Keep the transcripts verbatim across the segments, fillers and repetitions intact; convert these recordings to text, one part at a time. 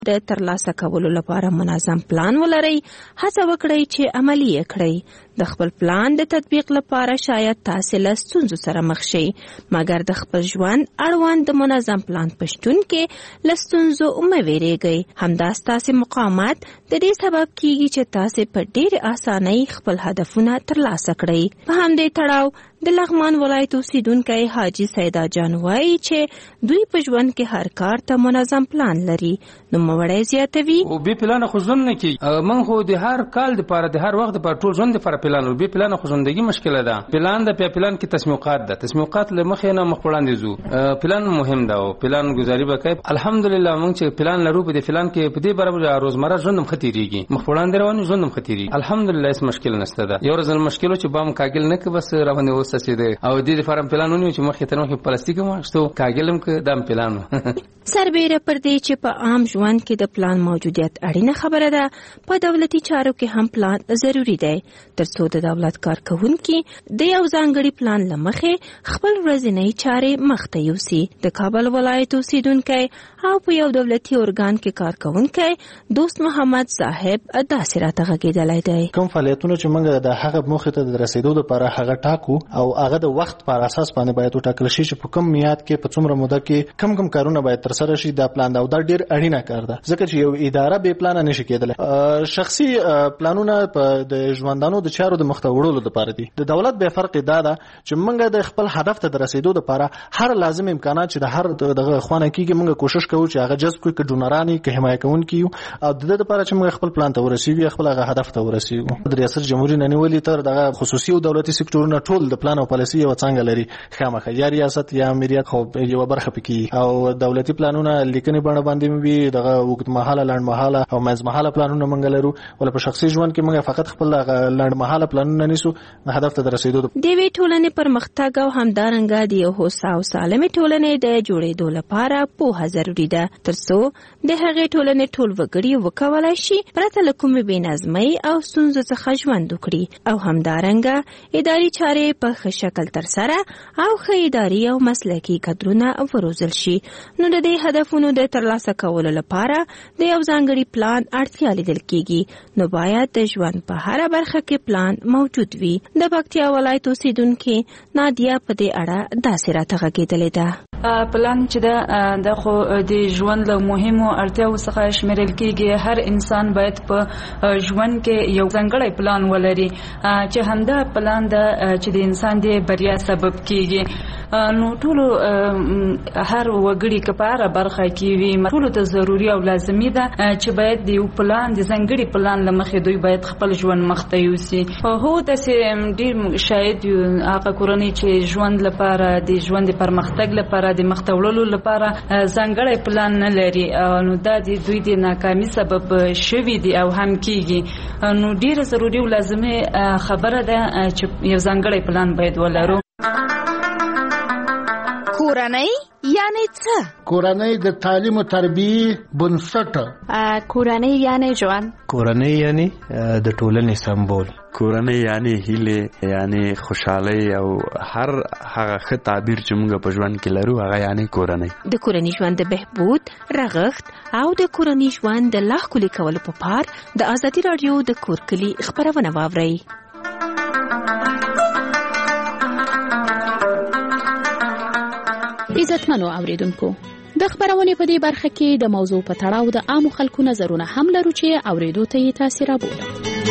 د ترلاسه کولو لپاره منظم پلان ولرئ. هڅه وکړئ چې عملي یې کړئ. د خپل پلان د تطبیق لپاره شاید تاسې له ستونزو سره مخ شئ، مګر د خپل ژوند اړوند د منظم پلان په شتون کې له ستونزو مه ویریږئ. همدا ستاسې مقاومت د دې سبب کیږي چې تاسې په ډېرې اسانۍ خپل هدفونه ترلاسه کړئ. په همدې تړاو د لغمان ولایت اوسیدونکی حاجي سیدا جان وایي چې دوی په ژوند کې هر کار ته منظم پلان لري. نو موړی زیاتوي او بې پلانه خو ژوند نه کېږي. موږ خو د هر کال دپاره د هر وخت دپاره ټول ژوند دپاره پلان لرو. بې پلانه خو ژوندګي مشکله ده. پلان ده، په پلان کې تسمیقات ده. تسمیقات له مخې نه مخ وړاندې ځو. پلان مهم ده او پلان ګزاري به کوي. الحمدلله موږ چې پلان لرو په دې پلان کې په دې برابر روزمره ژوند هم ښه تېرېږي. مخ وړاندې روان ژوند هم ښه تېرېږي. الحمدلله هېڅ مشکل نشته ده. یو ورځ مشکل و چې بام کاږل نه که بس روانې وسسېدی او دې دپاره پلان ونیو چې مخکې تر مخکې پلاستیک هم واخیستو، کاږل هم که دا هم پلان و. سربیره پر دې چې په عام ژوند کې د پلان موجودیت اړینه خبره ده، په دولتي چارو کې هم پلان ضروری دی ترڅو د دولت کارکوونکي د یو ځانګړي پلان له مخې خپل ورځنۍ چارې مخته یوسي. د کابل ولایت اوسیدونکی او په یو دولتي ارګان کې کارکوونکی دوست محمد صاحب داسې راته غږېدلی دی. کوم فعالیتونه چې موږ د هغه موخې ته د رسیدو لپاره هغه ټاکو او هغه د وخت پر اساس باندې باید وټاکل شي چې په کوم میعاد کې په څومره موده کې کم کم کارونه باید ترسره شي. دا پلان دا ډېر اړینه کار ده ځکه چې یو اداره بې پلانه نشي کېدلی. شخصي پلانونه په د ژوندانو د چارو د مخته وړلو لپاره دي. د دولت به فرق دا ده چې موږ د خپل هدف ته د رسیدو لپاره هر لازم امکانات چې د هر دغه خوانه کېږي موږ کوشش کوو چې هغه جذب کړو، که ډونران که حمایت کوونکي او د دې لپاره چې موږ خپل پلان ته ورسیږو، خپل هغه هدف ته ورسیږو. د ریاست جمهوریت نه نیولې تر دغه خصوصي او دولتي سکتورونه ټول د پلان او پالیسي یو څنګه لري. خامخا یا ریاست یا امریت خو یو برخه پکې او دولتي پلانونه لیکنې باندې باندې وي دغه وخت مهاله لاند مهاله او منځ مهاله پلانونه موږ لرو. ول په شخصي ژوند کې موږ فقط خپل لاند مهاله پلانونه نیسو هدف ته رسیدو. د وی ټولنې پرمختګ او همدارنګه د یو هوسا او سالمه ټولنې د جوړېدو لپاره پوهه ضروری ده ترڅو د هغې ټولنې ټول وګړي وکولای شي پرته له کومې بېنظمۍ او ستونزو څخه ژوند وکړي او همدارنګه اداري چارې په ښه شکل ترسره او ښه اداري او مسلکي کادرونه وروزل شي. نو د دې هدفونو د ترلاسه کولو لپاره د یو ځانګړي پلان اړتیا لیدل کیږي. نو باید د ژوند په هره برخه کې پلان موجود وي. د پکتیا ولایت اوسیدونکي نادیا په دې اړه داسې راته غږېدلې ده. پلان چې دا د خو د ژوند له مهمو اړتیاو څخه شمیرل کیږي. هر انسان باید په ژوند کې یو ځانګړی پلان ولري چې همدا پلان د چې د انسان د بریا سبب کیږي. نو ټول هر وګړي کپاره برخه کې وي ټول ته ضروری او لازمي ده چې باید د یو پلان د ځانګړي پلان لمخې دوی باید خپل ژوند مخته یوسي. هو تاسې ډیر شاید هغه کورنۍ چې ژوند لپاره د ژوند پرمختګ لپاره د مخته وړلو لپاره ځانګړی پلان نه لري نو دا د دوی د ناکامي سبب شوي دي او هم کیږي. نو ډیر ضروری او لازمي خبره ده چې یو ځانګړی پلان باید ولرو. کورنۍ یعنی څه؟ کورنۍ د تعلیم او تربیه بنسټ. کورنۍ یعنی ژوند. کورنۍ یعنی د ټولنې سمبول. کورنۍ یعنی هیله یعنی خوشحالي او هر هغه ښه تعبیر چې موږ په ژوند کې لرو هغه یعنی کورنۍ. د کورنۍ ژوند د بهبود، رغښت او د کورنۍ ژوند د لا ښکلي کولو په پار د ازادي راډیو د کور کلي خبرونه واورئ. عزتمنو اوریدونکو، د خبرونې په دې برخه کې د موضوع په تړاو د عامو خلکو نظرونه هم لرو چې اوریدو ته یې تاسو راوړل.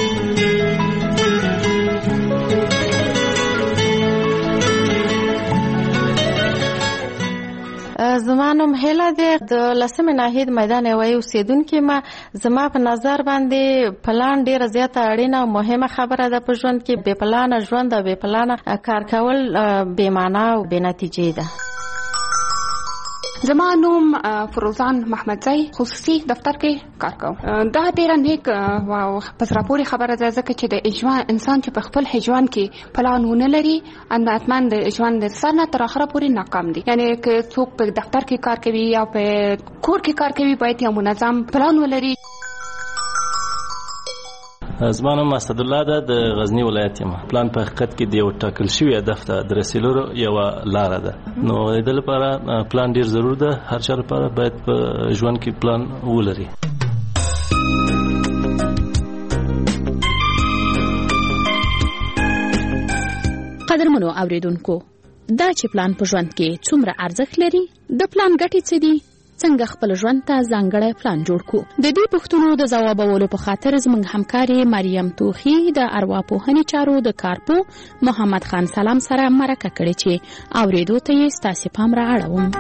زما نوم هیله ده د لسمې ناحیې میدان یوې اوسیدونکې ما. زما په نظر باندې پلان ډیره زیاته اړینه او مهمه خبره ده په ژوند کې. بې پلانه ژوند او بې پلانه کار کول بې معنا او بې نتیجې ده. زما نوم فروزان محمدزی خصوصي دفتر کې کار کوم. دا ډیره نیک او په زړه پورې خبره ده ځکه چې د ژوند انسان چې په خپل ژوند کې پلان ونه لري انداتمن د ژوند د سر نه تر اخره پورې ناکام دي. یعنی که څوک په دفتر کې کار کوي یا په کور کې کار کوي باید یو منظم پلان ولري. زما نوم اسد الله ده د غزنی ولایت یم. پلان په حقیقت کې د یو ټاکل شوي هدف ته د رسیدلو یو لاره ده. نو د دې لپاره پلان ډیر ضرور ده. هر چا لپاره باید په ژوند کې پلان ولري. قدرمنو اوریدونکو، دا چې پلان په ژوند کې څومره ارزښت لري، د پلان ګټې څه دي، څنګه خپل ژوند ته ځانګړی پلان جوړ کړو. د دې پوښتنو د ځوابولو په خاطر زموږ همکارې مریم توخي د ارواپوهنې چارو د کارپو محمد خان سلام سره مرکه کړې چې اوریدو ته یې ستاسې پام را اړوم.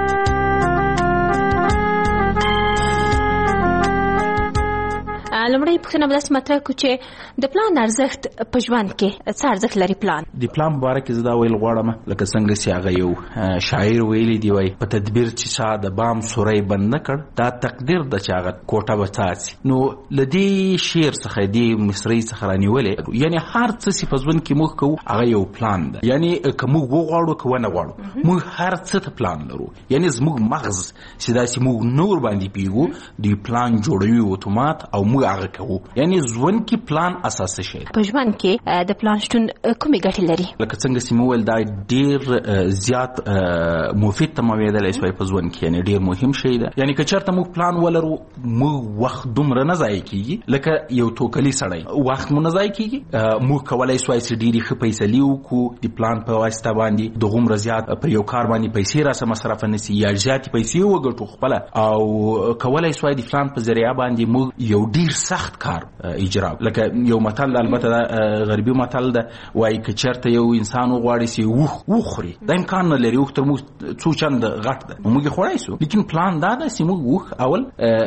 لومړی پوښتنه به داسې مطرح کړو چې د پلان ارزښت په ژوند کې څه ارزښت لري پلان؟ د پلان په باره کې زه دا ویل غواړم لکه څنګه چې هغه یو شاعر ویلی دی، وایي په تدبیر چې چا د بام سوری بند نه کړ دا تقدیر ده چې هغه کوټه به څاڅي. نو له دې شعر څخه دې مصرۍ څخه رانیولې، یعنې هر څه چې په ژوند کې موږ کوو هغه یو پلان ده. یعنې که موږ وغواړو که ونه غواړو موږ هر څه ته پلان لرو. یعنې زموږ مغز چې داسې موږ نور باندې پیږو دوی پلان جوړوي اتومات او موږ هغه کوو. یعنی ژوند کې پلان اساسي شی. په ژوند کې د پلان شتون کومې ګټې لري؟ لکه څنګه چې مو ویل دا ډیر زیات مفید تمویدلای شوی په ژوند کې، یعنی ډیر مهم شی ده. یعنی که چېرته موږ پلان ولرو موږ وخت دومره نه ضایع کیږي لکه یو توکلی سړی وخت مو نه ضایع کیږي. موږ کولای شوی چې ډیرې ښه فیصلې وکړو د پلان په واسطه باندې، د غومره زیات په یو کار باندې پیسې راسه مصرف نه سي یا زیاتې پیسې وګټو خپله، او کولای شوی د پلان په ذریعه باندې موږ یو ډیر سخت کار اجرا. لکه یو متل البته غربي متل ده، وایي که چېرته یو انسان وغواړي چې وخ وخوري دا امکان نه لري، وخ تر موږ څو چند غټ ده موږ یې خوړای شو. لیکن پلان دا ده چې موږ وخ اول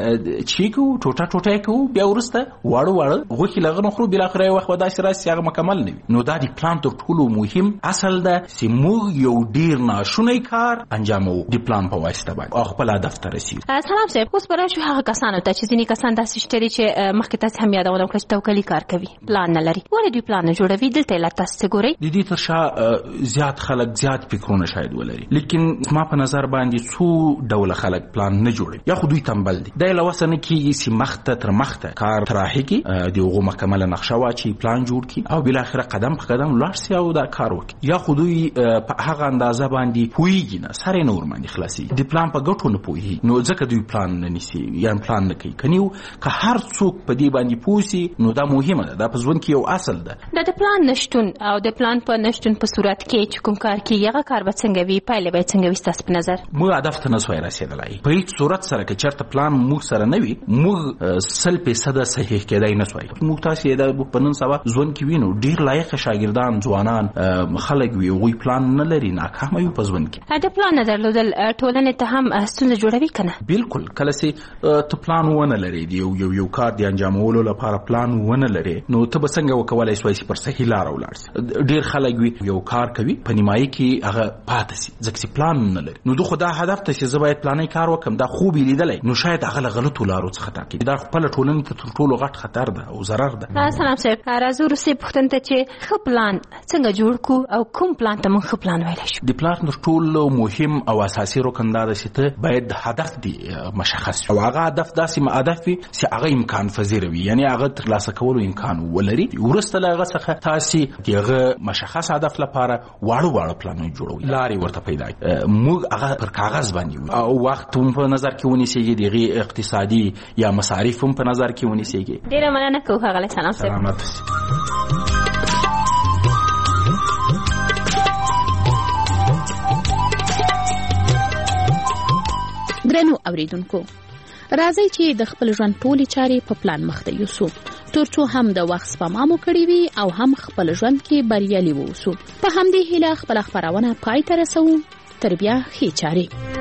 چې کوو ټوټه ټوټه کوو، بیا وروسته واړه واړه غوښې له هغه نه خورو، بالاخره یو وخت به داسې راشي چې هغه مکمل نه وي. نو دا د پلان تر ټولو مهم اصل ده چې موږ یو ډیر ناشونی کار انجاموو د پلان په واسطه باندې او خپل هدف ته رسیږو. سلام صاحب، اوس به راشو هغه کسانو ته چې ځینې کسان داسې شته چې مخکې تاسې هم یادونه وکړه چې توکلي کار کوي، پلان نه لري. ولې دوی پلان نه جوړوي؟ دلته علت تاسو څه ګورئ؟ د دې تر شا زیات خلک زیات فکرونه شاید ولري، لیکن ما په نظر باندې څو ډوله خلک پلان نه جوړوي. یا خو دوی تنبل دي، دا له وسه نه کېږي چې مخته تر مخته کار طراحي کړي، د هغو مکمله نقشه واچي، پلان جوړ کړي او بالاخره قدم په قدم لاړ شي او دا کار وکړي. یا خو دوی په هغه اندازه باندې پوهېږي نه، سر یې نه ورباندې خلاصېږي، د پلان په ګټو نه پوهېږي، نو ځکه دوی پلان نه نیسي یا پلان نه کوي. که نیو که هر څوک په دې باندې پوسي نو دا مهمه ده، دا په ژوند کې یو اصل ده. دا د پلان نشتون او د پلان په نشتون په صورت کې چې کوم کار کیږي هغه کار به څنګه وي، پایله به څنګه وي ستاسو په نظر؟ موږ هدف ته نسوای رسېدلی په هیڅ صورت سره. که چېرته پلان موږ سره نه وي موږ سل فیصده صحیح کېدای نسوای. موږ تاسې دا په نن سبا ژوند کې وینو ډېر لایقه شاګردان ځوانان خلک وي هغوی پلان نه لري، ناکامه وي په ژوند کې. د پلان نه درلودل ټولنې ته هم ستونزه جوړوي که نه؟ بالکل. کله چې ته پلان ونه لرې یو یو یو کار د انجامولو لپاره پلان ونه لرې نو ته به څنګه وکولای شوی چې پر صحیح لاره ولاړ شي؟ ډېر خلک وي یو کار کوي په نیمایي کې هغه پاتې شي ځکه چې پلان نه لري. نو دغه دا هدف ته چې زه باید پلاني کار وکړم دا خوب یې لیدلی نو شاید هغه له غلطو لارو څخه ټاکي. دا خپله ټولنې ته تر ټولو غټ خطر ده او ضرر ده. سلام صاحب، راځو وروستۍ پوښتنې ته چې ښه پلان څنګه جوړ کړو او کوم پلان ته موږ ښه پلان ویلی شو؟ د پلان تر ټولو مهم او اساسي رکن دا ده چې ته باید هدف دې مشخص او هغه هدف داسې هدف وي چې هغه امکان پذیر وي، یعنی هغه ترلاسه کولو امکان ولري. وروسته له هغه څخه تاسې د هغه مشخص هدف لپاره واړه واړه پلانونه جوړوئ، لارې ورته پیدا کړئ. موږ هغه پر کاغذ باندې او وخت هم په نظر کې ونیسئ، د هغې اقتصادي یا مصارف هم په نظر کې ونیسئ. ډېره مننه کوو ښاغلی سلام صاحب. سلامت. درنو اوریدونکو، راځئ چې د خپل ژوند ټولې چارې په پلان مخته یوسو ترڅو هم د وخت سپما مو کړې وي او هم خپل ژوند کې بریالي واوسو. په همدې هیله خپله خپرونه پای ته رسوو. تر بیا ښې چارې.